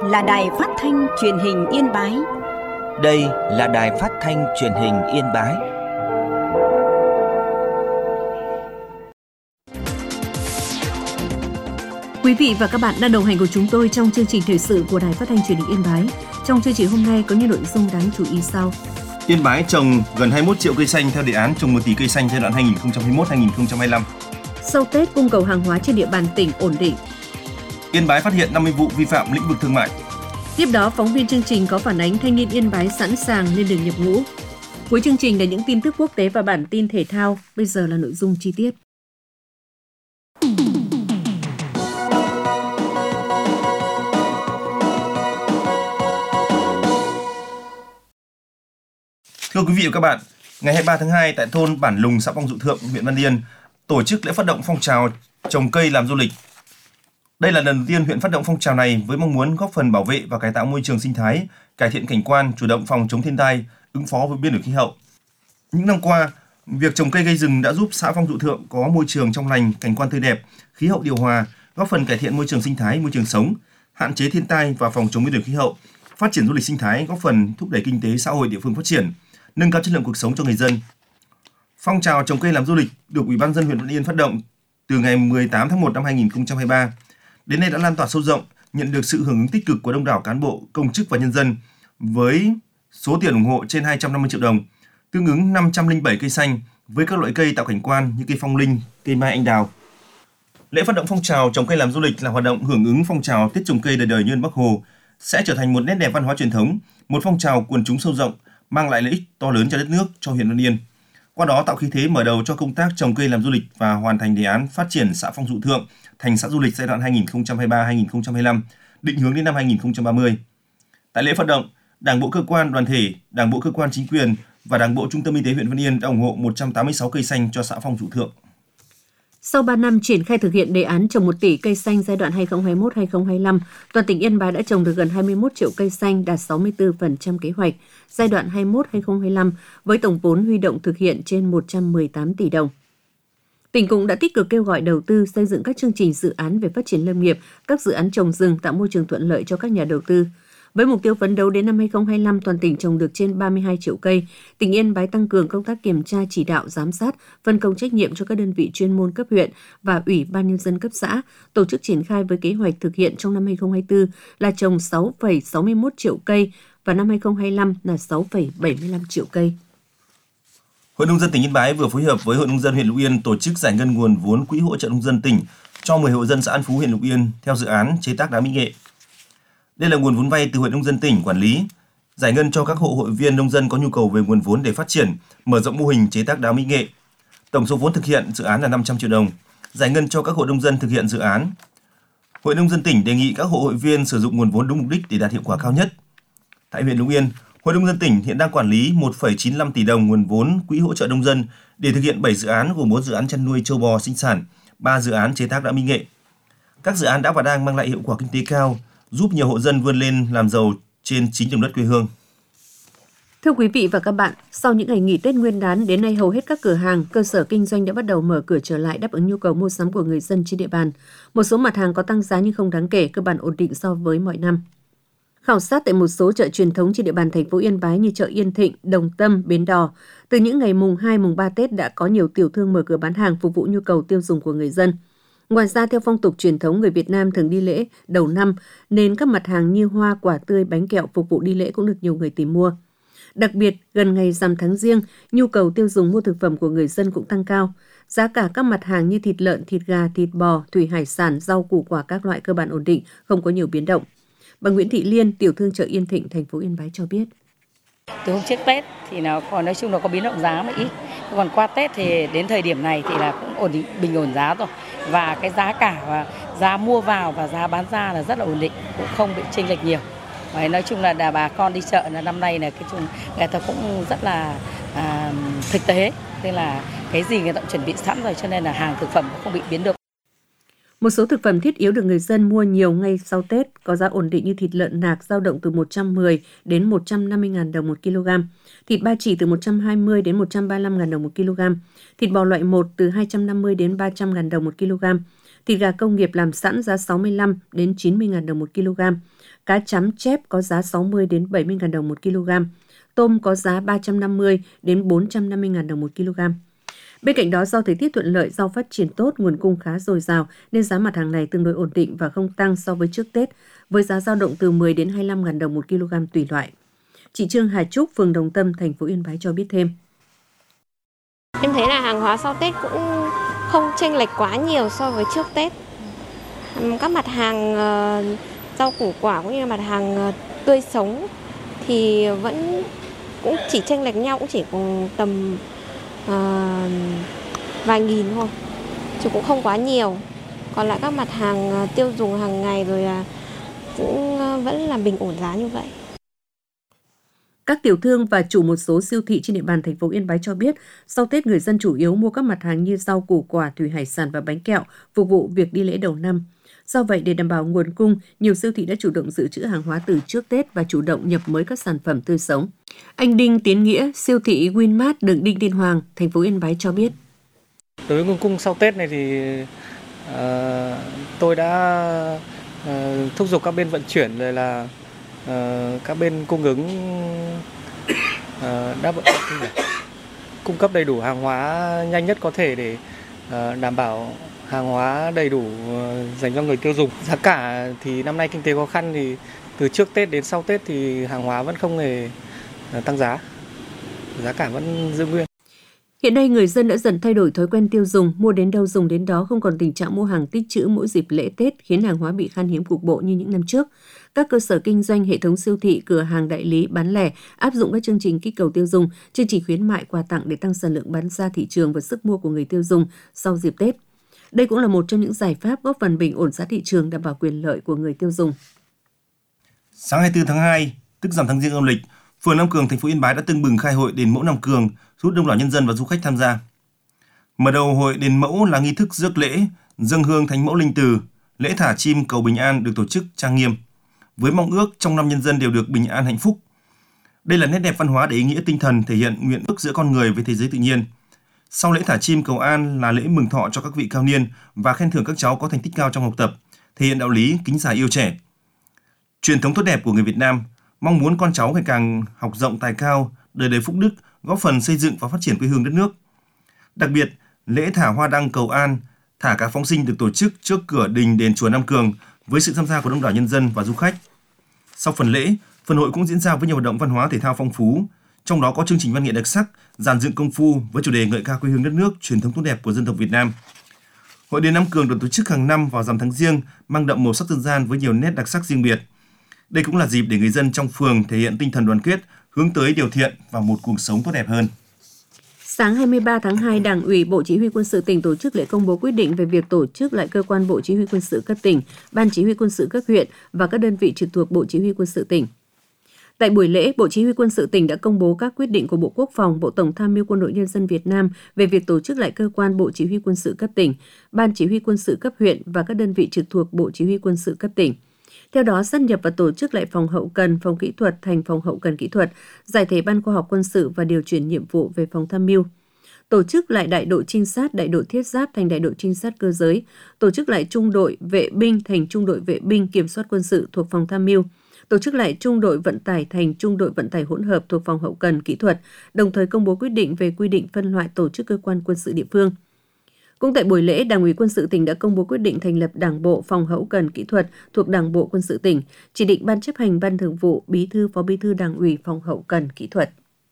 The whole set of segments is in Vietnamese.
là Đài Phát thanh Truyền hình Yên Bái. Đây là Đài Phát thanh Truyền hình Yên Bái. Quý vị và các bạn đang đồng hành cùng chúng tôi trong chương trình thời sự của Đài Phát thanh Truyền hình Yên Bái. Trong chương trình hôm nay có những nội dung đáng chú ý sau. Yên Bái trồng gần 21 triệu cây xanh theo đề án trồng 1 tỷ cây xanh giai đoạn 2021-2025. Sau Tết, cung cầu hàng hóa trên địa bàn tỉnh ổn định. Yên Bái phát hiện 50 vụ vi phạm lĩnh vực thương mại. Tiếp đó, phóng viên chương trình có phản ánh thanh niên Yên Bái sẵn sàng lên đường nhập ngũ. Cuối chương trình là những tin tức quốc tế và bản tin thể thao. Bây giờ là nội dung chi tiết. Thưa quý vị và các bạn, ngày 23 tháng 2 tại thôn Bản Lùng, xã Phong Dụ Thượng, huyện Văn Yên tổ chức lễ phát động phong trào trồng cây làm du lịch. Đây là lần đầu tiên huyện phát động phong trào này với mong muốn góp phần bảo vệ và cải tạo môi trường sinh thái, cải thiện cảnh quan, chủ động phòng chống thiên tai, ứng phó với biến đổi khí hậu. Những năm qua, việc trồng cây gây rừng đã giúp xã Phong Dụ Thượng có môi trường trong lành, cảnh quan tươi đẹp, khí hậu điều hòa, góp phần cải thiện môi trường sinh thái, môi trường sống, hạn chế thiên tai và phòng chống biến đổi khí hậu, phát triển du lịch sinh thái, góp phần thúc đẩy kinh tế xã hội địa phương phát triển, nâng cao chất lượng cuộc sống cho người dân. Phong trào trồng cây làm du lịch được Ủy ban nhân dân huyện Văn Yên phát động từ ngày 18 tháng 1 năm 2023. Đến nay đã lan tỏa sâu rộng, nhận được sự hưởng ứng tích cực của đông đảo cán bộ, công chức và nhân dân với số tiền ủng hộ trên 250 triệu đồng, tương ứng 507 cây xanh với các loại cây tạo cảnh quan như cây phong linh, cây mai anh đào. Lễ phát động phong trào trồng cây làm du lịch là hoạt động hưởng ứng phong trào Tết trồng cây đời đời nhớ ơn Bác Hồ, sẽ trở thành một nét đẹp văn hóa truyền thống, một phong trào quần chúng sâu rộng, mang lại lợi ích to lớn cho đất nước, cho huyện Văn Yên. Qua đó tạo khí thế mở đầu cho công tác trồng cây làm du lịch và hoàn thành đề án phát triển xã Phong Dụ Thượng thành xã du lịch giai đoạn 2023-2025, định hướng đến năm 2030. Tại lễ phát động, Đảng bộ cơ quan đoàn thể, Đảng bộ cơ quan chính quyền và Đảng bộ Trung tâm Y tế huyện Văn Yên đã ủng hộ 186 cây xanh cho xã Phong Dụ Thượng. Sau 3 năm triển khai thực hiện đề án trồng 1 tỷ cây xanh giai đoạn 2021-2025, toàn tỉnh Yên Bái đã trồng được gần 21 triệu cây xanh, đạt 64% kế hoạch giai đoạn 2021-2025 với tổng vốn huy động thực hiện trên 118 tỷ đồng. Tỉnh cũng đã tích cực kêu gọi đầu tư xây dựng các chương trình dự án về phát triển lâm nghiệp, các dự án trồng rừng tạo môi trường thuận lợi cho các nhà đầu tư. Với mục tiêu phấn đấu đến năm 2025, toàn tỉnh trồng được trên 32 triệu cây, tỉnh Yên Bái tăng cường công tác kiểm tra, chỉ đạo, giám sát, phân công trách nhiệm cho các đơn vị chuyên môn cấp huyện và Ủy ban Nhân dân cấp xã, tổ chức triển khai với kế hoạch thực hiện trong năm 2024 là trồng 6,61 triệu cây và năm 2025 là 6,75 triệu cây. Hội nông dân tỉnh Yên Bái vừa phối hợp với Hội nông dân huyện Lục Yên tổ chức giải ngân nguồn vốn quỹ hỗ trợ nông dân tỉnh cho 10 hộ dân xã An Phú, huyện Lục Yên theo dự án chế tác đá mỹ nghệ. Đây là nguồn vốn vay từ Hội nông dân tỉnh quản lý, giải ngân cho các hộ hội viên nông dân có nhu cầu về nguồn vốn để phát triển, mở rộng mô hình chế tác đá mỹ nghệ. Tổng số vốn thực hiện dự án là 500 triệu đồng, giải ngân cho các hộ nông dân thực hiện dự án. Hội nông dân tỉnh đề nghị các hộ hội viên sử dụng nguồn vốn đúng mục đích để đạt hiệu quả cao nhất. Tại huyện Lục Yên, Hội nông dân tỉnh hiện đang quản lý 1,95 tỷ đồng nguồn vốn quỹ hỗ trợ nông dân để thực hiện 7 dự án gồm 4 dự án chăn nuôi trâu bò sinh sản, 3 dự án chế tác đá mỹ nghệ. Các dự án đã và đang mang lại hiệu quả kinh tế cao, giúp nhiều hộ dân vươn lên làm giàu trên chính đồng đất quê hương. Thưa quý vị và các bạn, sau những ngày nghỉ Tết Nguyên đán, đến nay hầu hết các cửa hàng, cơ sở kinh doanh đã bắt đầu mở cửa trở lại đáp ứng nhu cầu mua sắm của người dân trên địa bàn. Một số mặt hàng có tăng giá nhưng không đáng kể, cơ bản ổn định so với mọi năm. Khảo sát tại một số chợ truyền thống trên địa bàn thành phố Yên Bái như chợ Yên Thịnh, Đồng Tâm, Bến Đò, từ những ngày mùng 2, mùng 3 Tết đã có nhiều tiểu thương mở cửa bán hàng phục vụ nhu cầu tiêu dùng của người dân. Ngoài ra, theo phong tục truyền thống, người Việt Nam thường đi lễ đầu năm, nên các mặt hàng như hoa, quả tươi, bánh kẹo phục vụ đi lễ cũng được nhiều người tìm mua. Đặc biệt, gần ngày rằm tháng Giêng, nhu cầu tiêu dùng mua thực phẩm của người dân cũng tăng cao. Giá cả các mặt hàng như thịt lợn, thịt gà, thịt bò, thủy hải sản, rau củ quả các loại cơ bản ổn định, không có nhiều biến động. Bà Nguyễn Thị Liên, tiểu thương chợ Yên Thịnh, thành phố Yên Bái cho biết. Từ hôm trước Tết thì nó còn nói chung là có biến động giá mà ít. Còn qua Tết thì đến thời điểm này thì là cũng ổn định, bình ổn giá rồi. Và cái giá cả và giá mua vào và giá bán ra là rất là ổn định, cũng không bị chênh lệch nhiều. Và nói chung là bà con đi chợ là năm nay là cái chung người ta cũng rất là thực tế, nên là cái gì người ta cũng chuẩn bị sẵn rồi, cho nên là hàng thực phẩm cũng không bị biến động. Một số thực phẩm thiết yếu được người dân mua nhiều ngay sau Tết, có giá ổn định như thịt lợn nạc dao động từ 110 đến 150.000 đồng 1 kg, thịt ba chỉ từ 120 đến 135.000 đồng 1 kg, thịt bò loại 1 từ 250 đến 300.000 đồng 1 kg, thịt gà công nghiệp làm sẵn giá 65 đến 90.000 đồng 1 kg, cá chấm chép có giá 60 đến 70.000 đồng 1 kg, tôm có giá 350 đến 450.000 đồng 1 kg. Bên cạnh đó, do thời tiết thuận lợi, rau phát triển tốt, nguồn cung khá dồi dào nên giá mặt hàng này tương đối ổn định và không tăng so với trước Tết, với giá dao động từ 10 đến 25.000 đồng 1 kg tùy loại. Chị Trương Hà Trúc, phường Đồng Tâm, thành phố Yên Bái cho biết thêm. Em thấy là hàng hóa sau Tết cũng không chênh lệch quá nhiều so với trước Tết. Các mặt hàng rau củ quả cũng như mặt hàng tươi sống thì vẫn cũng chỉ chênh lệch nhau, cũng chỉ tầm vài nghìn thôi, chứ cũng không quá nhiều. Còn lại các mặt hàng tiêu dùng hàng ngày rồi là cũng vẫn là bình ổn giá như vậy. Các tiểu thương và chủ một số siêu thị trên địa bàn thành phố Yên Bái cho biết, sau Tết người dân chủ yếu mua các mặt hàng như rau củ quả, thủy hải sản và bánh kẹo phục vụ việc đi lễ đầu năm. Do vậy, để đảm bảo nguồn cung, nhiều siêu thị đã chủ động dự trữ hàng hóa từ trước Tết và chủ động nhập mới các sản phẩm tươi sống. Anh Đinh Tiến Nghĩa, siêu thị Winmart đường Đinh Tiên Hoàng, thành phố Yên Bái cho biết. Đối với nguồn cung sau Tết này thì tôi đã thúc giục các bên vận chuyển rồi là các bên cung ứng cung cấp đầy đủ hàng hóa nhanh nhất có thể để đảm bảo hàng hóa đầy đủ dành cho người tiêu dùng. Giá cả thì năm nay kinh tế khó khăn thì từ trước Tết đến sau Tết thì hàng hóa vẫn không hề tăng giá. Giá cả vẫn giữ nguyên. Hiện nay, người dân đã dần thay đổi thói quen tiêu dùng, mua đến đâu dùng đến đó, không còn tình trạng mua hàng tích trữ mỗi dịp lễ Tết khiến hàng hóa bị khan hiếm cục bộ như những năm trước. Các cơ sở kinh doanh, hệ thống siêu thị, cửa hàng đại lý, bán lẻ áp dụng các chương trình kích cầu tiêu dùng, chương trình khuyến mại, quà tặng để tăng sản lượng bán ra thị trường và sức mua của người tiêu dùng sau dịp Tết. Đây cũng là một trong những giải pháp góp phần bình ổn giá thị trường, đảm bảo quyền lợi của người tiêu dùng. Sáng 24 tháng 2, tức rằm tháng Giêng âm lịch, phường Nam Cường, thành phố Yên Bái đã tưng bừng khai hội đền mẫu Nam Cường, thu hút đông đảo nhân dân và du khách tham gia. Mở đầu hội đền mẫu là nghi thức rước lễ, dâng hương thánh mẫu linh từ, lễ thả chim cầu bình an được tổ chức trang nghiêm, với mong ước trong năm nhân dân đều được bình an hạnh phúc. Đây là nét đẹp văn hóa để ý nghĩa tinh thần, thể hiện nguyện ước giữa con người với thế giới tự nhiên. Sau lễ thả chim cầu an là lễ mừng thọ cho các vị cao niên và khen thưởng các cháu có thành tích cao trong học tập, thể hiện đạo lý kính già yêu trẻ. Truyền thống tốt đẹp của người Việt Nam, mong muốn con cháu ngày càng học rộng tài cao, đời đời phúc đức, góp phần xây dựng và phát triển quê hương đất nước. Đặc biệt, lễ thả hoa đăng cầu an, thả cá phóng sinh được tổ chức trước cửa đình đền chùa Nam Cường với sự tham gia của đông đảo nhân dân và du khách. Sau phần lễ, phần hội cũng diễn ra với nhiều hoạt động văn hóa thể thao phong phú, trong đó có chương trình văn nghệ đặc sắc, dàn dựng công phu với chủ đề ngợi ca quê hương đất nước, truyền thống tốt đẹp của dân tộc Việt Nam. Hội đền Nam Cường được tổ chức hàng năm vào rằm tháng Giêng, mang đậm màu sắc dân gian với nhiều nét đặc sắc riêng biệt. Đây cũng là dịp để người dân trong phường thể hiện tinh thần đoàn kết, hướng tới điều thiện và một cuộc sống tốt đẹp hơn. Sáng 23 tháng 2, Đảng ủy Bộ Chỉ huy Quân sự tỉnh tổ chức lễ công bố quyết định về việc tổ chức lại cơ quan Bộ Chỉ huy Quân sự cấp tỉnh, Ban Chỉ huy Quân sự cấp huyện và các đơn vị trực thuộc Bộ Chỉ huy Quân sự tỉnh. Tại buổi lễ, Bộ Chỉ huy Quân sự tỉnh đã công bố các quyết định của Bộ Quốc phòng, Bộ Tổng tham mưu Quân đội Nhân dân Việt Nam về việc tổ chức lại cơ quan Bộ Chỉ huy Quân sự cấp tỉnh, Ban Chỉ huy Quân sự cấp huyện và các đơn vị trực thuộc Bộ Chỉ huy Quân sự cấp tỉnh. Theo đó, sáp nhập và tổ chức lại phòng hậu cần, phòng kỹ thuật thành phòng hậu cần kỹ thuật, giải thể Ban khoa học quân sự và điều chuyển nhiệm vụ về phòng tham mưu. Tổ chức lại đại đội trinh sát, đại đội thiết giáp thành đại đội trinh sát cơ giới, tổ chức lại trung đội vệ binh thành trung đội vệ binh kiểm soát quân sự thuộc phòng tham mưu, tổ chức lại trung đội vận tải thành trung đội vận tải hỗn hợp thuộc phòng hậu cần kỹ thuật, đồng thời công bố quyết định về quy định phân loại tổ chức cơ quan quân sự địa phương. Cũng tại buổi lễ, Đảng ủy Quân sự tỉnh đã công bố quyết định thành lập Đảng bộ phòng hậu cần kỹ thuật thuộc Đảng bộ Quân sự tỉnh, chỉ định Ban chấp hành Ban thường vụ, Bí thư, Phó Bí thư Đảng ủy phòng hậu cần kỹ thuật.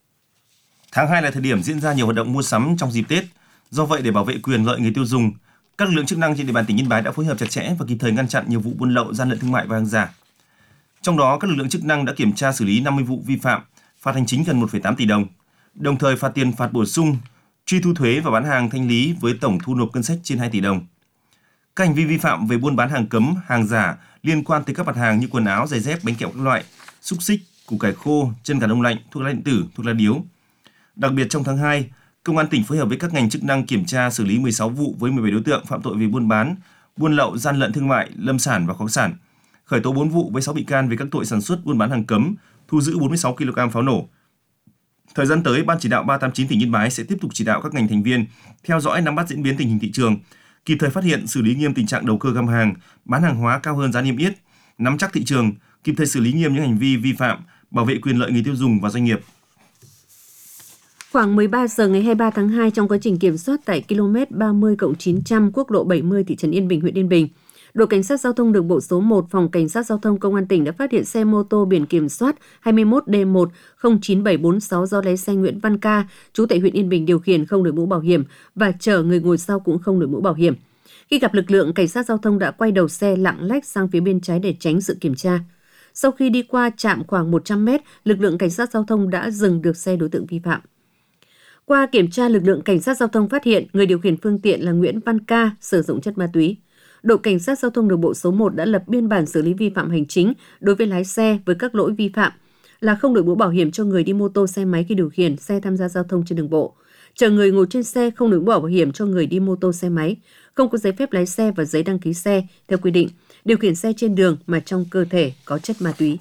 Tháng 2 là thời điểm diễn ra nhiều hoạt động mua sắm trong dịp Tết. Do vậy, để bảo vệ quyền lợi người tiêu dùng, các lực lượng chức năng trên địa bàn tỉnh Yên Bái đã phối hợp chặt chẽ và kịp thời ngăn chặn nhiều vụ buôn lậu, gian lận thương mại và hàng giả. Trong đó, các lực lượng chức năng đã kiểm tra xử lý 50 vụ vi phạm, phạt hành chính gần 1,8 tỷ đồng, đồng thời phạt tiền phạt bổ sung, truy thu thuế và bán hàng thanh lý với tổng thu nộp ngân sách trên 2 tỷ đồng. Các hành vi vi phạm về buôn bán hàng cấm, hàng giả liên quan tới các mặt hàng như quần áo, giày dép, bánh kẹo các loại, xúc xích, củ cải khô, chân gà đông lạnh, thuốc lá điện tử, thuốc lá điếu. Đặc biệt trong tháng 2, Công an tỉnh phối hợp với các ngành chức năng kiểm tra xử lý 16 vụ với 17 đối tượng phạm tội về buôn bán, buôn lậu, gian lận thương mại, lâm sản và khoáng sản. Khởi tố 4 vụ với 6 bị can về các tội sản xuất, buôn bán hàng cấm, thu giữ 46 kg pháo nổ. Thời gian tới, Ban chỉ đạo 389 tỉnh Yên Bái sẽ tiếp tục chỉ đạo các ngành thành viên theo dõi, nắm bắt diễn biến tình hình thị trường, kịp thời phát hiện, xử lý nghiêm tình trạng đầu cơ găm hàng, bán hàng hóa cao hơn giá niêm yết, nắm chắc thị trường, kịp thời xử lý nghiêm những hành vi vi phạm, bảo vệ quyền lợi người tiêu dùng và doanh nghiệp. Khoảng 13 giờ ngày 23 tháng 2, trong quá trình kiểm soát tại km 30+900 quốc lộ 70 thị trấn Yên Bình, huyện Yên Bình, đội cảnh sát giao thông đường bộ số 1 phòng cảnh sát giao thông công an tỉnh đã phát hiện xe mô tô biển kiểm soát 21D1-09746 do lái xe Nguyễn Văn Ca, trú tại huyện Yên Bình điều khiển không đội mũ bảo hiểm và chở người ngồi sau cũng không đội mũ bảo hiểm. Khi gặp lực lượng, cảnh sát giao thông đã quay đầu xe lạng lách sang phía bên trái để tránh sự kiểm tra. Sau khi đi qua trạm khoảng 100 mét, lực lượng cảnh sát giao thông đã dừng được xe đối tượng vi phạm. Qua kiểm tra, lực lượng cảnh sát giao thông phát hiện người điều khiển phương tiện là Nguyễn Văn Ca sử dụng chất ma túy. Đội cảnh sát giao thông đường bộ số 1 đã lập biên bản xử lý vi phạm hành chính đối với lái xe với các lỗi vi phạm là không đội mũ bảo hiểm cho người đi mô tô xe máy khi điều khiển xe tham gia giao thông trên đường bộ, chở người ngồi trên xe không đội mũ bảo hiểm cho người đi mô tô xe máy, không có giấy phép lái xe và giấy đăng ký xe theo quy định, điều khiển xe trên đường mà trong cơ thể có chất ma túy.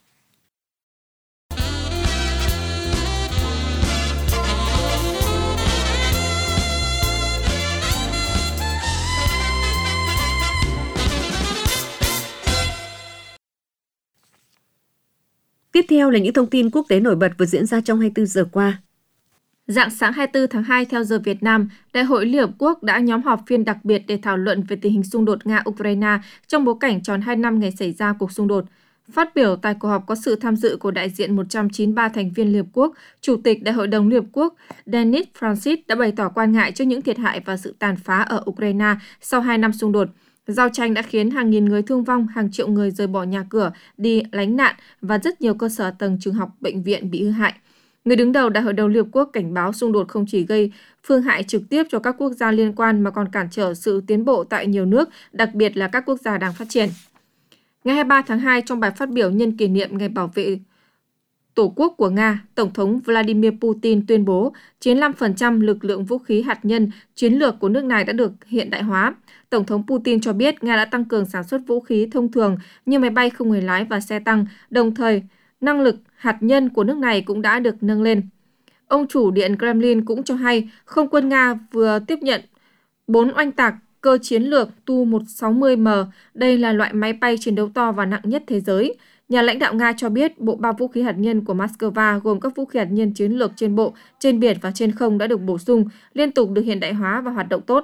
Tiếp theo là những thông tin quốc tế nổi bật vừa diễn ra trong 24 giờ qua. Rạng sáng 24 tháng 2 theo giờ Việt Nam, Đại hội Liên Hợp Quốc đã nhóm họp phiên đặc biệt để thảo luận về tình hình xung đột Nga-Ukraine trong bối cảnh tròn 2 năm ngày xảy ra cuộc xung đột. Phát biểu tại cuộc họp có sự tham dự của đại diện 193 thành viên Liên Hợp Quốc, Chủ tịch Đại hội đồng Liên Hợp Quốc Denis Francis đã bày tỏ quan ngại trước những thiệt hại và sự tàn phá ở Ukraine sau 2 năm xung đột. Giao tranh đã khiến hàng nghìn người thương vong, hàng triệu người rời bỏ nhà cửa, đi lánh nạn và rất nhiều cơ sở tầng trường học, bệnh viện bị hư hại. Người đứng đầu Đại hội đồng Liên Hợp Quốc cảnh báo xung đột không chỉ gây phương hại trực tiếp cho các quốc gia liên quan mà còn cản trở sự tiến bộ tại nhiều nước, đặc biệt là các quốc gia đang phát triển. Ngày 23 tháng 2, trong bài phát biểu nhân kỷ niệm Ngày Bảo vệ Tổ quốc của Nga, Tổng thống Vladimir Putin tuyên bố 95% lực lượng vũ khí hạt nhân chiến lược của nước này đã được hiện đại hóa. Tổng thống Putin cho biết Nga đã tăng cường sản xuất vũ khí thông thường như máy bay không người lái và xe tăng, đồng thời năng lực hạt nhân của nước này cũng đã được nâng lên. Ông chủ Điện Kremlin cũng cho hay không quân Nga vừa tiếp nhận 4 oanh tạc cơ chiến lược Tu-160M. Đây là loại máy bay chiến đấu to và nặng nhất thế giới. Nhà lãnh đạo Nga cho biết bộ ba vũ khí hạt nhân của Moscow gồm các vũ khí hạt nhân chiến lược trên bộ, trên biển và trên không đã được bổ sung, liên tục được hiện đại hóa và hoạt động tốt.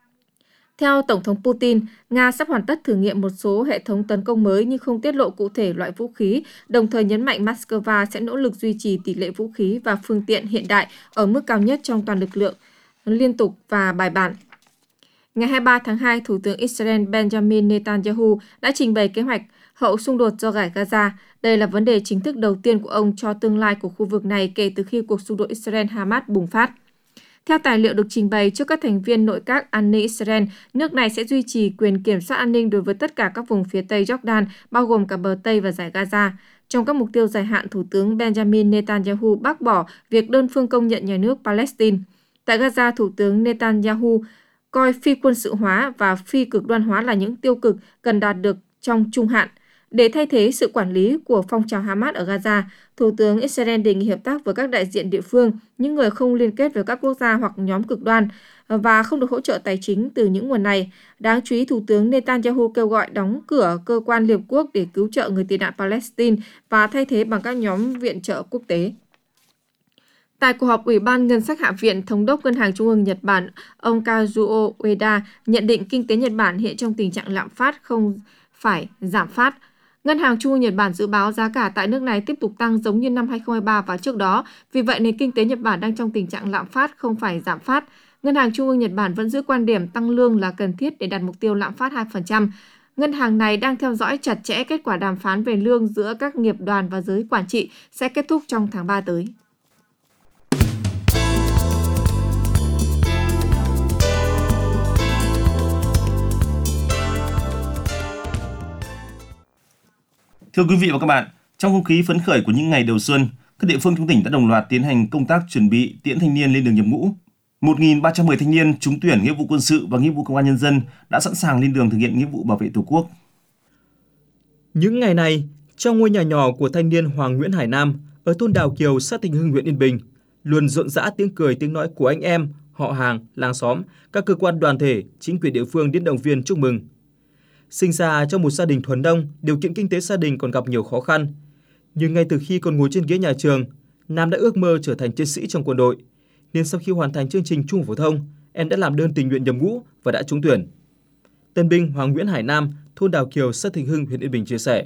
Theo Tổng thống Putin, Nga sắp hoàn tất thử nghiệm một số hệ thống tấn công mới nhưng không tiết lộ cụ thể loại vũ khí, đồng thời nhấn mạnh Moscow sẽ nỗ lực duy trì tỷ lệ vũ khí và phương tiện hiện đại ở mức cao nhất trong toàn lực lượng, liên tục và bài bản. Ngày 23 tháng 2, Thủ tướng Israel Benjamin Netanyahu đã trình bày kế hoạch hậu xung đột do Giải Gaza. Đây là vấn đề chính thức đầu tiên của ông cho tương lai của khu vực này kể từ khi cuộc xung đột Israel-Hamas bùng phát. Theo tài liệu được trình bày trước các thành viên nội các an ninh Israel, nước này sẽ duy trì quyền kiểm soát an ninh đối với tất cả các vùng phía Tây Jordan, bao gồm cả bờ Tây và Giải Gaza. Trong các mục tiêu dài hạn, Thủ tướng Benjamin Netanyahu bác bỏ việc đơn phương công nhận nhà nước Palestine. Tại Gaza, Thủ tướng Netanyahu coi phi quân sự hóa và phi cực đoan hóa là những tiêu cực cần đạt được trong trung hạn. Để thay thế sự quản lý của phong trào Hamas ở Gaza, Thủ tướng Israel đề nghị hợp tác với các đại diện địa phương, những người không liên kết với các quốc gia hoặc nhóm cực đoan và không được hỗ trợ tài chính từ những nguồn này. Đáng chú ý, Thủ tướng Netanyahu kêu gọi đóng cửa cơ quan Liên Hợp Quốc để cứu trợ người tị nạn Palestine và thay thế bằng các nhóm viện trợ quốc tế. Tại cuộc họp Ủy ban Ngân sách Hạ viện, Thống đốc Ngân hàng Trung ương Nhật Bản, ông Kazuo Ueda nhận định kinh tế Nhật Bản hiện trong tình trạng lạm phát không phải giảm phát. Ngân hàng Trung ương Nhật Bản dự báo giá cả tại nước này tiếp tục tăng giống như năm 2023 và trước đó. Vì vậy, nền kinh tế Nhật Bản đang trong tình trạng lạm phát không phải giảm phát. Ngân hàng Trung ương Nhật Bản vẫn giữ quan điểm tăng lương là cần thiết để đạt mục tiêu lạm phát 2%. Ngân hàng này đang theo dõi chặt chẽ kết quả đàm phán về lương giữa các nghiệp đoàn và giới quản trị sẽ kết thúc trong tháng 3 tới. Thưa quý vị và các bạn, trong không khí phấn khởi của những ngày đầu xuân, các địa phương trong tỉnh đã đồng loạt tiến hành công tác chuẩn bị tiễn thanh niên lên đường nhập ngũ. 1.310 thanh niên trúng tuyển nghĩa vụ quân sự và nghĩa vụ công an nhân dân đã sẵn sàng lên đường thực hiện nghĩa vụ bảo vệ Tổ quốc. Những ngày này, trong ngôi nhà nhỏ của thanh niên Hoàng Nguyễn Hải Nam ở thôn Đào Kiều, xã Tình Hưng, huyện Yên Bình, luôn rộn rã tiếng cười tiếng nói của anh em, họ hàng, làng xóm, các cơ quan đoàn thể, chính quyền địa phương đến động viên chúc mừng. Sinh ra trong một gia đình thuần nông, điều kiện kinh tế gia đình còn gặp nhiều khó khăn. Nhưng ngay từ khi còn ngồi trên ghế nhà trường, Nam đã ước mơ trở thành chiến sĩ trong quân đội. Nên sau khi hoàn thành chương trình trung học phổ thông, em đã làm đơn tình nguyện nhập ngũ và đã trúng tuyển. Tân binh Hoàng Nguyễn Hải Nam, thôn Đào Kiều, xã Thịnh Hưng, huyện Yên Bình chia sẻ.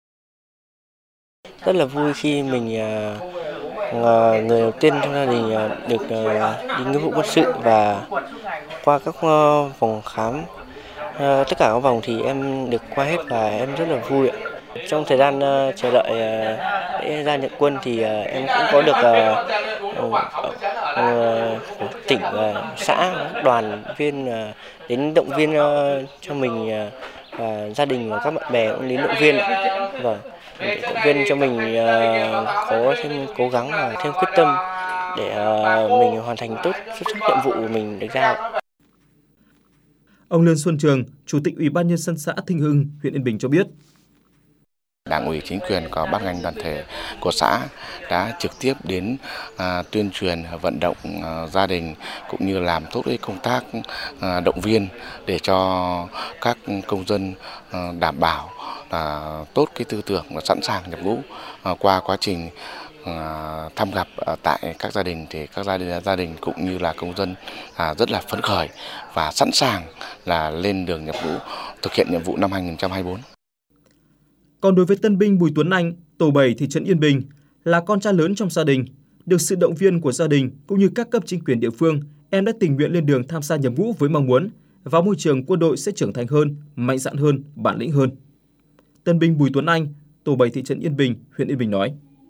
Rất là vui khi mình người đầu tiên trong gia đình được đi nghĩa vụ quân sự, và qua các vòng khám, tất cả các vòng thì em được qua hết và em rất là vui ạ. Trong thời gian chờ đợi để ra nhận quân thì em cũng có được tỉnh, xã, đoàn viên đến động viên cho mình, và gia đình và các bạn bè cũng đến động viên và động viên cho mình có thêm cố gắng và thêm quyết tâm để mình hoàn thành tốt xuất sắc nhiệm vụ của mình được giao. Ông Lương Xuân Trường, Chủ tịch Ủy ban Nhân dân xã Thịnh Hưng, huyện Yên Bình cho biết. Đảng ủy, chính quyền có ban ngành đoàn thể của xã đã trực tiếp đến tuyên truyền, vận động gia đình cũng như làm tốt cái công tác động viên để cho các công dân đảm bảo là tốt cái tư tưởng và sẵn sàng nhập ngũ. Qua quá trình thăm gặp tại các gia đình thì các gia đình cũng như là công dân rất là phấn khởi và sẵn sàng là lên đường nhập ngũ thực hiện nhiệm vụ năm 2024. Còn đối với tân binh Bùi Tuấn Anh, tổ 7 thị trấn Yên Bình, là con trai lớn trong gia đình, được sự động viên của gia đình cũng như các cấp chính quyền địa phương, em đã tình nguyện lên đường tham gia nhập ngũ với mong muốn vào môi trường quân đội sẽ trưởng thành hơn, mạnh dạn hơn, bản lĩnh hơn. Tân binh Bùi Tuấn Anh, tổ 7 thị trấn Yên Bình, huyện Yên Bình nói.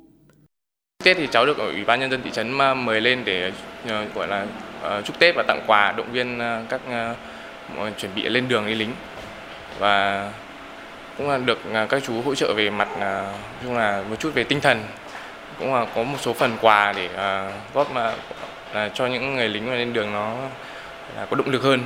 Tết thì cháu được Ủy ban Nhân dân thị trấn mời lên để gọi là chúc Tết và tặng quà, động viên các chuẩn bị lên đường đi lính, và cũng là được các chú hỗ trợ về mặt chung là một chút về tinh thần, cũng là có một số phần quà để góp cho những người lính mà lên đường nó có động lực hơn,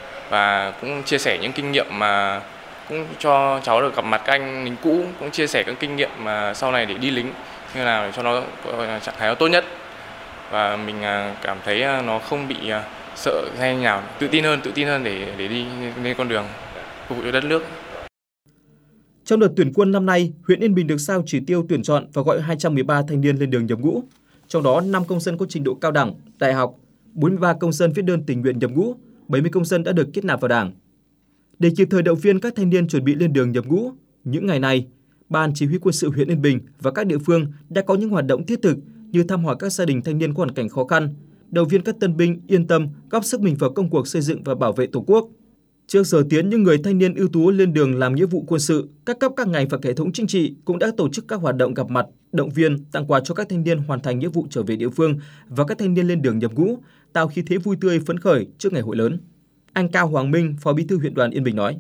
và cũng chia sẻ những kinh nghiệm mà cũng cho cháu được gặp mặt các anh lính cũ, cũng chia sẻ các kinh nghiệm mà sau này để đi lính như nào để cho nó trạng thái nó tốt nhất, và mình cảm thấy nó không bị sợ hay nào, tự tin hơn để đi lên con đường phục vụ cho đất nước. Trong đợt tuyển quân năm nay, huyện Yên Bình được giao chỉ tiêu tuyển chọn và gọi 213 thanh niên lên đường nhập ngũ. Trong đó 5 công dân có trình độ cao đẳng, đại học, 43 công dân viết đơn tình nguyện nhập ngũ, 70 công dân đã được kết nạp vào Đảng. Để kịp thời động viên các thanh niên chuẩn bị lên đường nhập ngũ, những ngày này, Ban Chỉ huy Quân sự huyện Yên Bình và các địa phương đã có những hoạt động thiết thực như thăm hỏi các gia đình thanh niên có hoàn cảnh khó khăn, động viên các tân binh yên tâm góp sức mình vào công cuộc xây dựng và bảo vệ Tổ quốc. Trước giờ tiến những người thanh niên ưu tú lên đường làm nghĩa vụ quân sự, các cấp các ngành và hệ thống chính trị cũng đã tổ chức các hoạt động gặp mặt, động viên, tặng quà cho các thanh niên hoàn thành nghĩa vụ trở về địa phương và các thanh niên lên đường nhập ngũ, tạo khí thế vui tươi phấn khởi trước ngày hội lớn. Anh Cao Hoàng Minh, Phó Bí thư huyện đoàn Yên Bình nói: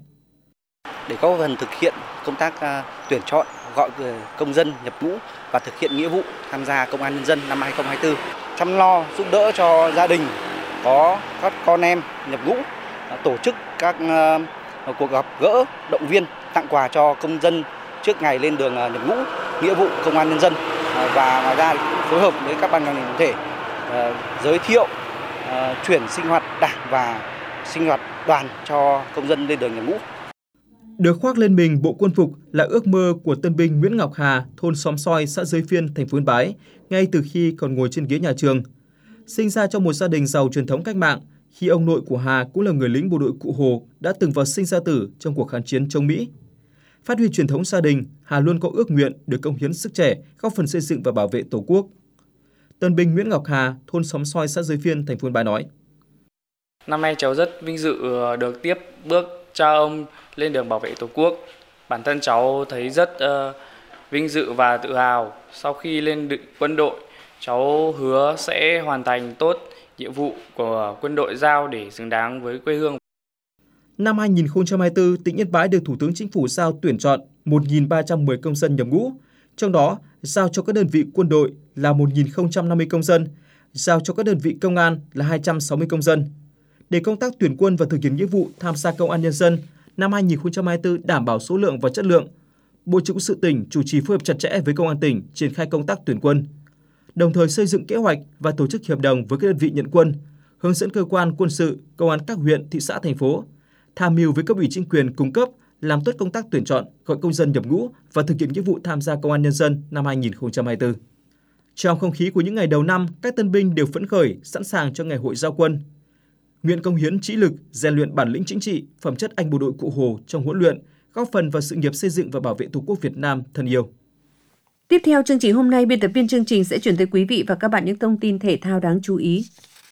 Để có phần thực hiện công tác tuyển chọn, gọi công dân nhập ngũ và thực hiện nghĩa vụ tham gia Công an Nhân dân năm 2024, chăm lo giúp đỡ cho gia đình có các con em nhập ngũ, tổ chức các cuộc gặp gỡ, động viên, tặng quà cho công dân trước ngày lên đường nhập ngũ, nghĩa vụ Công an Nhân dân, và ngoài ra phối hợp với các ban ngành đoàn thể giới thiệu chuyển sinh hoạt đảng và sinh hoạt đoàn cho công dân lên đường nhập ngũ. Được khoác lên mình bộ quân phục là ước mơ của tân binh Nguyễn Ngọc Hà, thôn Xóm Soi, xã Giới Phiên, thành phố Yên Bái, ngay từ khi còn ngồi trên ghế nhà trường. Sinh ra trong một gia đình giàu truyền thống cách mạng, khi ông nội của Hà cũng là người lính bộ đội Cụ Hồ đã từng vào sinh ra tử trong cuộc kháng chiến chống Mỹ. Phát huy truyền thống gia đình, Hà luôn có ước nguyện được cống hiến sức trẻ, góp phần xây dựng và bảo vệ Tổ quốc. Tân binh Nguyễn Ngọc Hà, thôn Xóm Soi, xã Giới Phiên, thành phố Yên Bái nói: Năm nay cháu rất vinh dự được tiếp bước cha ông lên đường bảo vệ Tổ quốc. Bản thân cháu thấy rất vinh dự và tự hào. Sau khi lên quân đội, cháu hứa sẽ hoàn thành tốt nhiệm vụ của quân đội giao để xứng đáng với quê hương. Năm 2024, tỉnh Yên Bái được Thủ tướng Chính phủ giao tuyển chọn 1.310 công dân nhập ngũ, trong đó giao cho các đơn vị quân đội là 1.050 công dân, giao cho các đơn vị công an là 260 công dân. Để công tác tuyển quân và thực hiện nghĩa vụ tham gia Công an Nhân dân năm 2024 đảm bảo số lượng và chất lượng, Bộ Chỉ huy quân sự tỉnh chủ trì phối hợp chặt chẽ với Công an tỉnh triển khai công tác tuyển quân, đồng thời xây dựng kế hoạch và tổ chức hợp đồng với các đơn vị nhận quân, hướng dẫn cơ quan quân sự, công an các huyện, thị xã, thành phố, tham mưu với cấp ủy chính quyền cung cấp làm tốt công tác tuyển chọn, gọi công dân nhập ngũ và thực hiện nghĩa vụ tham gia công an nhân dân năm 2024. Trong không khí của những ngày đầu năm, các tân binh đều phấn khởi, sẵn sàng cho ngày hội giao quân. Nguyện cống hiến trí lực, rèn luyện bản lĩnh chính trị, phẩm chất anh bộ đội Cụ Hồ trong huấn luyện, góp phần vào sự nghiệp xây dựng và bảo vệ Tổ quốc Việt Nam thân yêu. Tiếp theo chương trình hôm nay, biên tập viên chương trình sẽ chuyển tới quý vị và các bạn những thông tin thể thao đáng chú ý.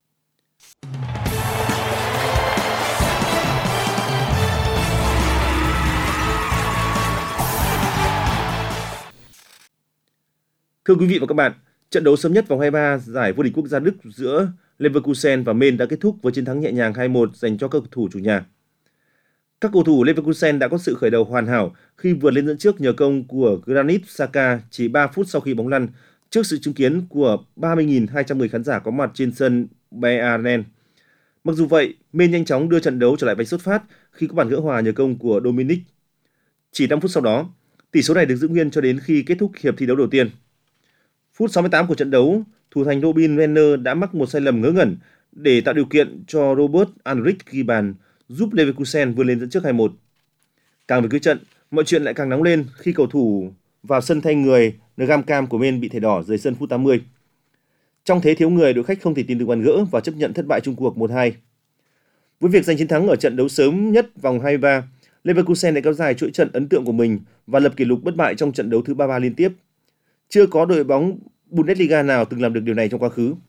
Thưa quý vị và các bạn, trận đấu sớm nhất vòng 23 giải vô địch quốc gia Đức giữa Leverkusen và Mainz đã kết thúc với chiến thắng nhẹ nhàng 2-1 dành cho các cầu thủ chủ nhà. Các cầu thủ Leverkusen đã có sự khởi đầu hoàn hảo khi vượt lên dẫn trước nhờ công của Granit Xhaka chỉ 3 phút sau khi bóng lăn trước sự chứng kiến của 30.200 người khán giả có mặt trên sân Bayern. Mặc dù vậy, Mainz nhanh chóng đưa trận đấu trở lại vạch xuất phát khi có bàn gỡ hòa nhờ công của Dominic. Chỉ 5 phút sau đó, tỷ số này được giữ nguyên cho đến khi kết thúc hiệp thi đấu đầu tiên. Phút 68 của trận đấu, thủ thành Robin Werner đã mắc một sai lầm ngớ ngẩn để tạo điều kiện cho Robert Andrich ghi bàn giúp Leverkusen vươn lên dẫn trước 2-1. Càng về cuối trận, mọi chuyện lại càng nóng lên khi cầu thủ vào sân thay người Ngam Cam của Mainz bị thẻ đỏ rời sân phút 80. Trong thế thiếu người, đội khách không thể tìm được bàn gỡ và chấp nhận thất bại chung cuộc 1-2. Với việc giành chiến thắng ở trận đấu sớm nhất vòng 23, Leverkusen đã kéo dài chuỗi trận ấn tượng của mình và lập kỷ lục bất bại trong trận đấu thứ 33 liên tiếp. Chưa có đội bóng Bundesliga nào từng làm được điều này trong quá khứ.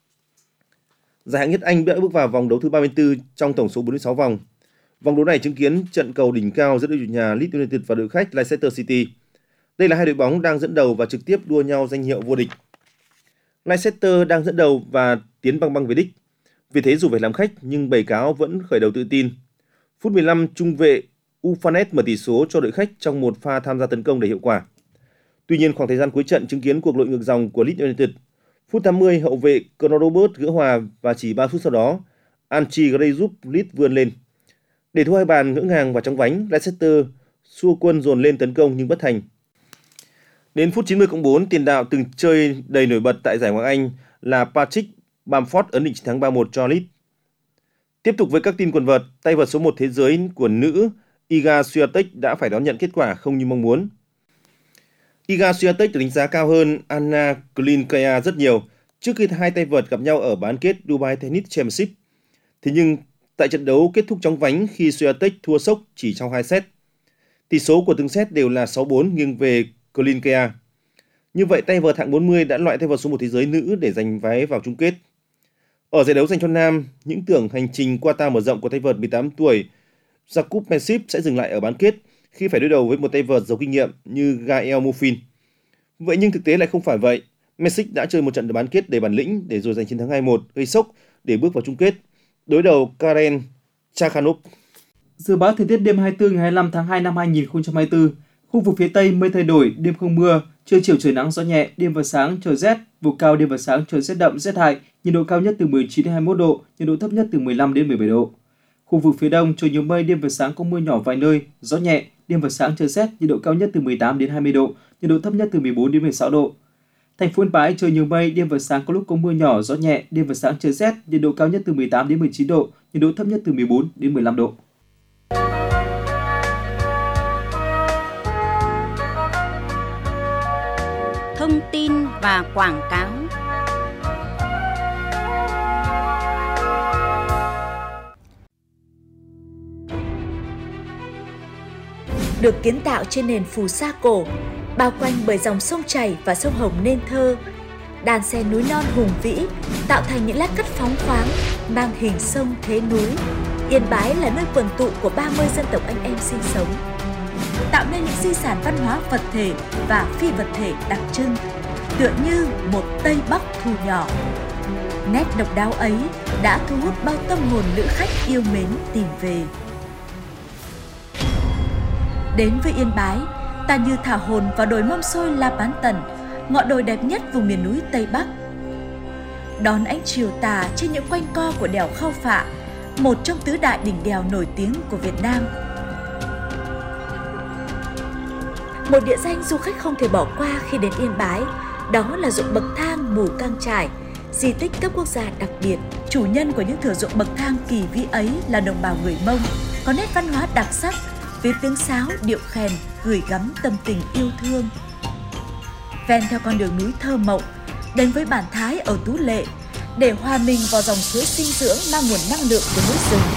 Giải hạng nhất Anh đã bước vào vòng đấu thứ 34 trong tổng số 46 vòng. Vòng đấu này chứng kiến trận cầu đỉnh cao giữa đội chủ nhà Leeds United và đội khách Leicester City. Đây là hai đội bóng đang dẫn đầu và trực tiếp đua nhau danh hiệu vô địch. Leicester đang dẫn đầu và tiến băng băng về đích. Vì thế dù phải làm khách nhưng bầy cáo vẫn khởi đầu tự tin. Phút 15, trung vệ Ufanet mở tỷ số cho đội khách trong một pha tham gia tấn công đầy hiệu quả. Tuy nhiên, khoảng thời gian cuối trận chứng kiến cuộc lội ngược dòng của Leeds United. Phút 80, hậu vệ Conor Robert gỡ hòa và chỉ 3 phút sau đó, Anchi Gray giúp Leeds vươn lên. Để thua hai bàn ngỡ ngàng và chóng vánh, Leicester xua quân dồn lên tấn công nhưng bất thành. Đến phút 90+4, tiền đạo từng chơi đầy nổi bật tại giải Ngoại hạng Anh là Patrick Bamford ấn định chiến thắng 3-1 cho Leeds. Tiếp tục với các tin quần vợt, tay vợt số 1 thế giới của nữ Iga Swiatek đã phải đón nhận kết quả không như mong muốn. Iga Swiatek được đánh giá cao hơn Anna Klinkaya rất nhiều trước khi hai tay vợt gặp nhau ở bán kết Dubai Tennis Championship. Thế nhưng tại trận đấu kết thúc chóng vánh khi Swiatek thua sốc chỉ trong 2 set. Tỷ số của từng set đều là 6-4 nghiêng về Klinkaya. Như vậy tay vợt hạng 40 đã loại tay vợt số 1 thế giới nữ để giành vé vào chung kết. Ở giải đấu dành cho nam, những tưởng hành trình qua tao mở rộng của tay vợt 18 tuổi Jakub Mensip sẽ dừng lại ở bán kết khi phải đối đầu với một tay vợt giàu kinh nghiệm như Gael Monfils. Vậy nhưng thực tế lại không phải vậy. Mensip đã chơi một trận bán kết đầy bản lĩnh để rồi giành chiến thắng 2-1 gây sốc để bước vào chung kết đối đầu Karen Khachanov. Dự báo thời tiết đêm 24 ngày 25 tháng 2 năm 2024, khu vực phía Tây mây thay đổi, đêm không mưa, trưa chiều trời nắng gió nhẹ, đêm và sáng trời rét, vùng cao đêm và sáng trời rét đậm rét hại, nhiệt độ cao nhất từ 19 đến 21 độ, nhiệt độ thấp nhất từ 15 đến 17 độ. Khu vực phía Đông trời nhiều mây, đêm và sáng có mưa nhỏ vài nơi, gió nhẹ, đêm và sáng trời rét, nhiệt độ cao nhất từ 18 đến 20 độ, nhiệt độ thấp nhất từ 14 đến 16 độ. Thành phố Yên Bái trời nhiều mây, đêm và sáng có lúc có mưa nhỏ, gió nhẹ, đêm và sáng trời rét, nhiệt độ cao nhất từ 18 đến 19 độ, nhiệt độ thấp nhất từ 14 đến 15 độ. Thông tin và quảng cáo. Được kiến tạo trên nền phù sa cổ, bao quanh bởi dòng sông chảy và sông Hồng nên thơ, đàn sen núi non hùng vĩ tạo thành những lát cắt phóng khoáng mang hình sông thế núi. Yên Bái là nơi quần tụ của 30 dân tộc anh em sinh sống, tạo nên những di sản văn hóa vật thể và phi vật thể đặc trưng, tựa như một Tây Bắc thu nhỏ. Nét độc đáo ấy đã thu hút bao tâm hồn lữ khách yêu mến tìm về. Đến với Yên Bái, ta như thả hồn vào đồi mâm xôi La Bán Tần, ngọn đồi đẹp nhất vùng miền núi Tây Bắc. Đón ánh chiều tà trên những quanh co của đèo Khao Phạ, một trong tứ đại đỉnh đèo nổi tiếng của Việt Nam. Một địa danh du khách không thể bỏ qua khi đến Yên Bái, đó là ruộng bậc thang Mù Cang Chải, di tích cấp quốc gia đặc biệt. Chủ nhân của những thửa ruộng bậc thang kỳ vĩ ấy là đồng bào người Mông, có nét văn hóa đặc sắc, với tiếng sáo điệu khèn gửi gắm tâm tình yêu thương. Ven theo con đường núi thơ mộng, đến với bản Thái ở Tú Lệ để hòa mình vào dòng suối sinh dưỡng mang nguồn năng lượng của núi rừng.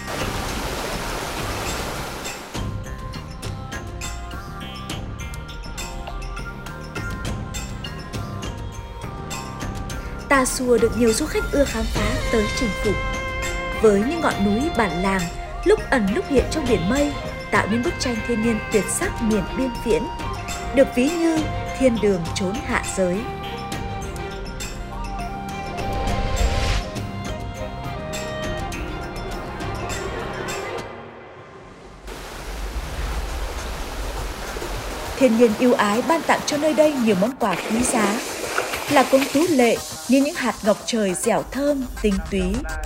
Tà Xùa được nhiều du khách ưa khám phá tới chinh phục. Với những ngọn núi bản làng lúc ẩn lúc hiện trong biển mây, tạo nên bức tranh thiên nhiên tuyệt sắc miền biên viễn, được ví như thiên đường chốn hạ giới. Thiên nhiên ưu ái ban tặng cho nơi đây nhiều món quà quý giá, là cống Tú Lệ như những hạt ngọc trời dẻo thơm, tinh túy.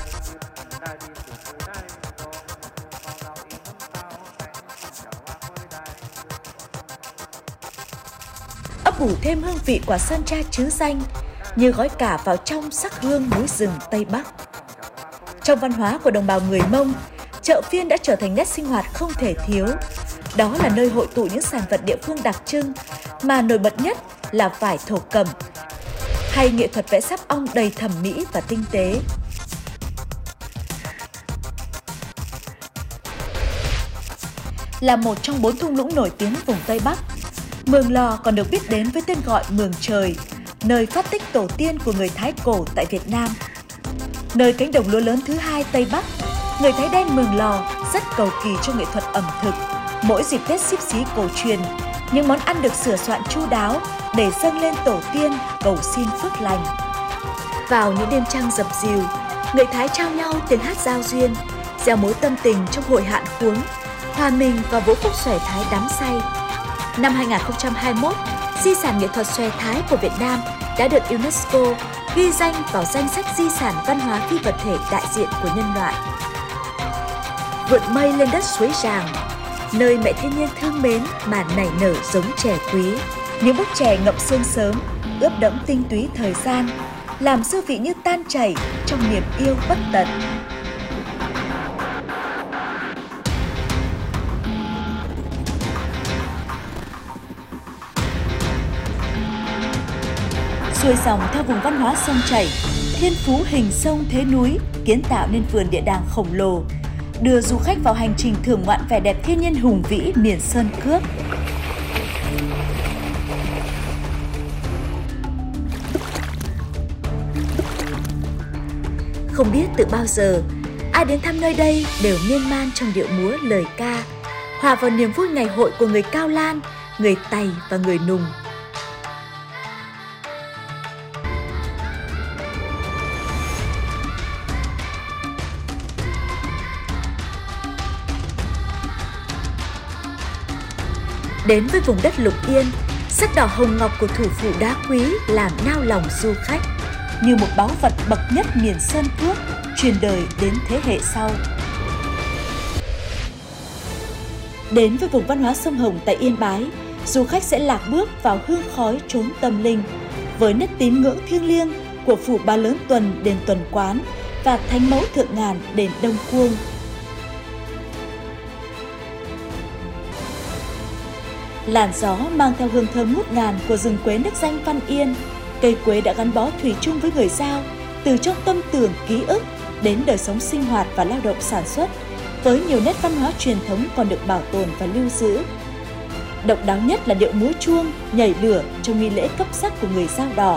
Ấp ủ thêm hương vị quả sơn tra trứ danh như gói cả vào trong sắc hương núi rừng Tây Bắc. Trong văn hóa của đồng bào người Mông, chợ phiên đã trở thành nét sinh hoạt không thể thiếu. Đó là nơi hội tụ những sản vật địa phương đặc trưng, mà nổi bật nhất là vải thổ cẩm, hay nghệ thuật vẽ sáp ong đầy thẩm mỹ và tinh tế. Là một trong 4 thung lũng nổi tiếng vùng Tây Bắc, Mường Lò còn được biết đến với tên gọi Mường Trời, nơi phát tích tổ tiên của người Thái cổ tại Việt Nam. Nơi cánh đồng lúa lớn thứ 2 Tây Bắc, người Thái đen Mường Lò rất cầu kỳ cho nghệ thuật ẩm thực. Mỗi dịp Tết Xíp Xí cổ truyền, những món ăn được sửa soạn chu đáo để dâng lên tổ tiên cầu xin phước lành. Vào những đêm trăng dập dìu, người Thái trao nhau tiếng hát giao duyên, gieo mối tâm tình trong hội hạn khuống, hòa mình vào vũ khúc xòe Thái đắm say. Năm 2021, di sản nghệ thuật xòe Thái của Việt Nam đã được UNESCO ghi danh vào danh sách di sản văn hóa phi vật thể đại diện của nhân loại. Vượt mây lên đất suối Ràng, nơi mẹ thiên nhiên thương mến mà nảy nở giống chè quý. Những búp chè ngậm sương sớm, ướp đẫm tinh túy thời gian, làm dư vị như tan chảy trong niềm yêu bất tận. Xuôi dòng theo vùng văn hóa sông chảy, thiên phú hình sông thế núi kiến tạo nên vườn địa đàng khổng lồ, đưa du khách vào hành trình thưởng ngoạn vẻ đẹp thiên nhiên hùng vĩ miền Sơn Cước. Không biết từ bao giờ, ai đến thăm nơi đây đều miên man trong điệu múa lời ca, hòa vào niềm vui ngày hội của người Cao Lan, người Tày và người Nùng. Đến với vùng đất Lục Yên, sắc đỏ hồng ngọc của thủ phủ đá quý làm nao lòng du khách, như một báu vật bậc nhất miền Sơn Cước, truyền đời đến thế hệ sau. Đến với vùng văn hóa sông Hồng tại Yên Bái, du khách sẽ lạc bước vào hương khói chốn tâm linh, với nét tín ngưỡng thiêng liêng của phủ Ba Lớn Tuần đền Tuần Quán và Thánh Mẫu Thượng Ngàn đền Đông Cuông. Làn gió mang theo hương thơm ngút ngàn của rừng quế nước danh Văn Yên. Cây quế đã gắn bó thủy chung với người Dao, từ trong tâm tưởng ký ức đến đời sống sinh hoạt và lao động sản xuất, với nhiều nét văn hóa truyền thống còn được bảo tồn và lưu giữ. Độc đáo nhất là điệu múa chuông, nhảy lửa trong nghi lễ cấp sắc của người Dao đỏ.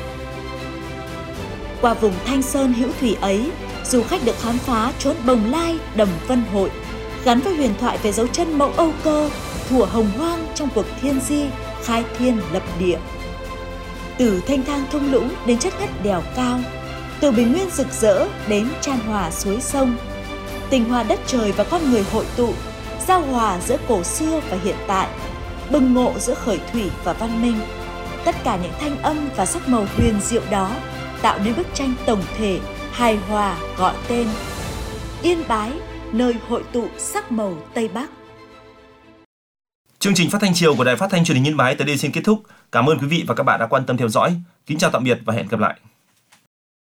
Qua vùng Thanh Sơn hữu thủy ấy, du khách được khám phá chốn Bồng Lai, Đầm Vân Hội, gắn với huyền thoại về dấu chân mẫu Âu Cơ, thuở hồng hoang trong cuộc thiên di, khai thiên lập địa. Từ thanh thang thung lũng đến chất ngất đèo cao, từ bình nguyên rực rỡ đến chan hòa suối sông, tình hòa đất trời và con người hội tụ, giao hòa giữa cổ xưa và hiện tại, bừng ngộ giữa khởi thủy và văn minh. Tất cả những thanh âm và sắc màu huyền diệu đó tạo nên bức tranh tổng thể hài hòa gọi tên Yên Bái, nơi hội tụ sắc màu Tây Bắc. Chương trình phát thanh chiều của Đài Phát thanh Truyền hình Yên Bái tới đây xin kết thúc. Cảm ơn quý vị và các bạn đã quan tâm theo dõi. Kính chào tạm biệt và hẹn gặp lại.